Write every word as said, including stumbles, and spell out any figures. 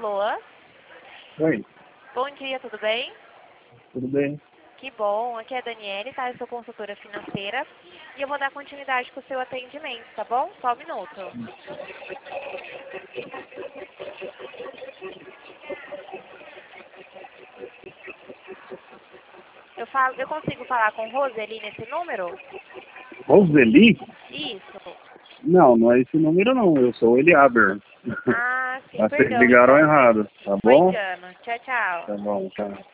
Alô? Oi, Bom dia, tudo bem? tudo bem? Que bom, aqui é a Daniele, tá? Eu sou consultora financeira e eu vou dar continuidade com o seu atendimento, tá bom? Só um minuto. Eu, falo, eu consigo falar com Roseli nesse número? Roseli? Isso. Não, não é esse número não, eu sou o Eliaber. Ah, sim, Vocês perdão, ligaram então. errado, tá Foi bom? engano. Tchau, tchau. Tá bom, tá.